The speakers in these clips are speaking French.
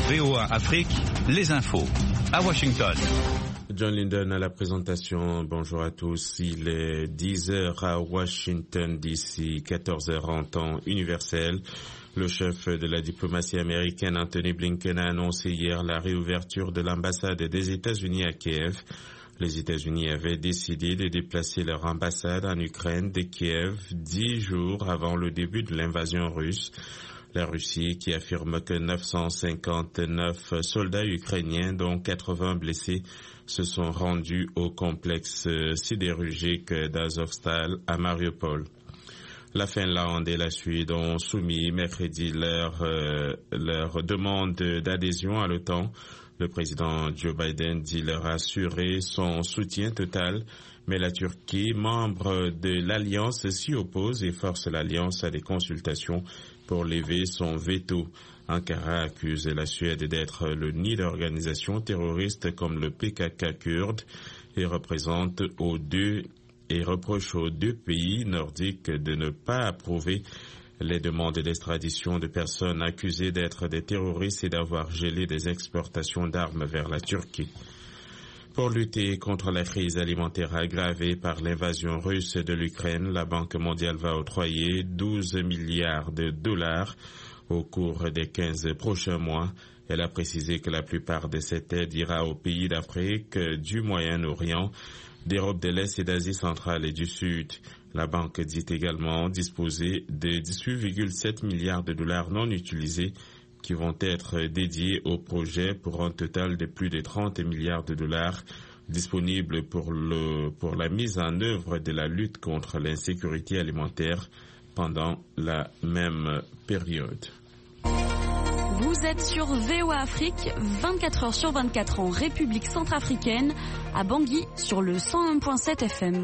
VOA Afrique, les infos. À Washington. John Linden à la présentation. Bonjour à tous. Il est 10h à Washington DC, 14h en temps universel. Le chef de la diplomatie américaine, Anthony Blinken, a annoncé hier la réouverture de l'ambassade des États-Unis à Kiev. Les États-Unis avaient décidé de déplacer leur ambassade en Ukraine de Kiev 10 jours avant le début de l'invasion russe. La Russie qui affirme que 959 soldats ukrainiens, dont 80 blessés, se sont rendus au complexe sidérurgique d'Azovstal à Mariupol. La Finlande et la Suède ont soumis mercredi leur demande d'adhésion à l'OTAN. Le président Joe Biden dit leur assurer son soutien total, mais la Turquie, membre de l'Alliance, s'y oppose et force l'Alliance à des consultations pour lever son veto. Ankara accuse la Suède d'être le nid d'organisations terroristes comme le PKK kurde et reproche aux deux pays nordiques de ne pas approuver les demandes d'extradition de personnes accusées d'être des terroristes et d'avoir gelé des exportations d'armes vers la Turquie. Pour lutter contre la crise alimentaire aggravée par l'invasion russe de l'Ukraine, la Banque mondiale va octroyer 12 milliards de dollars au cours des 15 prochains mois. Elle a précisé que la plupart de cette aide ira aux pays d'Afrique, du Moyen-Orient, d'Europe de l'Est et d'Asie centrale et du Sud. La banque dit également disposer de 18,7 milliards de dollars non utilisés qui vont être dédiés au projet pour un total de plus de 30 milliards de dollars disponibles pour la mise en œuvre de la lutte contre l'insécurité alimentaire pendant la même période. Vous êtes sur VOA Afrique, 24 heures sur 24 en République centrafricaine, à Bangui sur le 101.7 FM.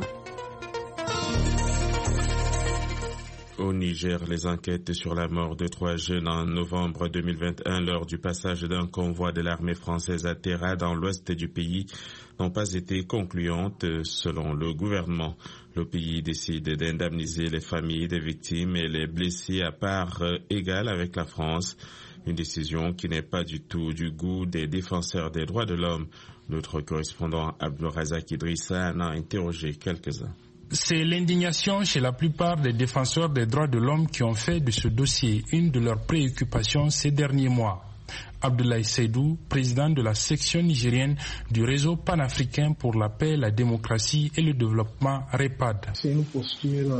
Au Niger, les enquêtes sur la mort de 3 jeunes en novembre 2021 lors du passage d'un convoi de l'armée française à Terra dans l'ouest du pays n'ont pas été concluantes selon le gouvernement. Le pays décide d'indemniser les familles des victimes et les blessés à part égale avec la France. Une décision qui n'est pas du tout du goût des défenseurs des droits de l'homme. Notre correspondant Abdelrazak Idrissa en a interrogé quelques-uns. C'est l'indignation chez la plupart des défenseurs des droits de l'homme qui ont fait de ce dossier une de leurs préoccupations ces derniers mois. Abdoulaye Seydou, président de la section nigérienne du réseau panafricain pour la paix, la démocratie et le développement REPAD. C'est une posture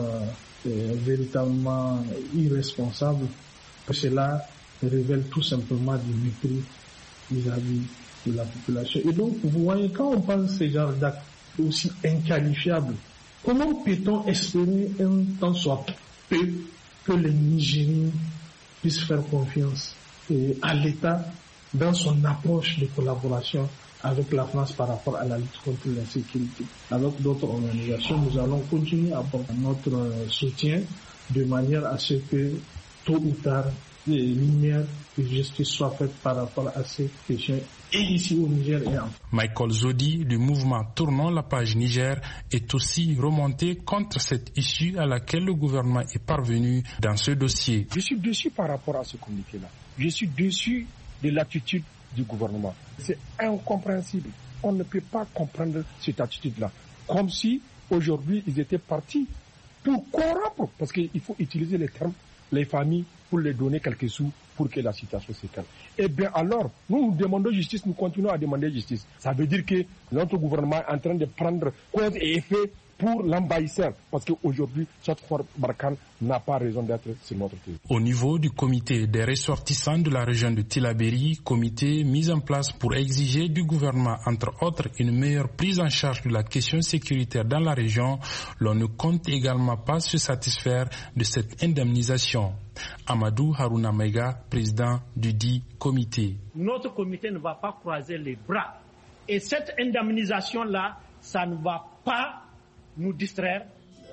véritablement irresponsable. Cela révèle tout simplement du mépris vis-à-vis de la population. Et donc, vous voyez, quand on pense ce genre d'actes aussi inqualifiables, comment peut-on espérer un tant soit peu que les Nigériens puissent faire confiance à l'État dans son approche de collaboration avec la France par rapport à la lutte contre l'insécurité? Avec d'autres organisations, nous allons continuer à apporter notre soutien de manière à ce que, tôt ou tard, les lumières de justice soient faites par rapport à ces questions et ici au Niger et en France. Michael Zodi du mouvement Tournons la page Niger est aussi remonté contre cette issue à laquelle le gouvernement est parvenu dans ce dossier. Je suis déçu par rapport à ce communiqué-là. Je suis déçu de l'attitude du gouvernement. C'est incompréhensible. On ne peut pas comprendre cette attitude-là. Comme si aujourd'hui ils étaient partis pour corrompre, parce qu'il faut utiliser les termes, les familles, pour les donner quelques sous pour que la situation se calme. Eh bien alors, nous demandons justice, nous continuons à demander justice. Ça veut dire que notre gouvernement est en train de prendre cause et effet pour l'envahisseur, parce qu'aujourd'hui, cette force Barkhane n'a pas raison d'être sur notre pays. Au niveau du comité des ressortissants de la région de Tillabéri, comité mis en place pour exiger du gouvernement, entre autres, une meilleure prise en charge de la question sécuritaire dans la région, l'on ne compte également pas se satisfaire de cette indemnisation. Amadou Harouna Mega, président du dit comité. Notre comité ne va pas croiser les bras. Et cette indemnisation-là, ça ne va pas nous distraire.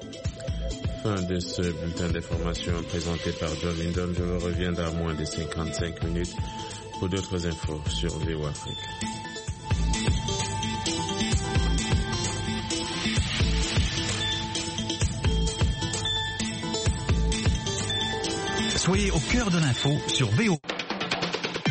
Fin de ce bulletin d'information présenté par John Linden. Je reviens dans moins de 55 minutes pour d'autres infos sur VOA Afrique. Soyez au cœur de l'info sur VOA.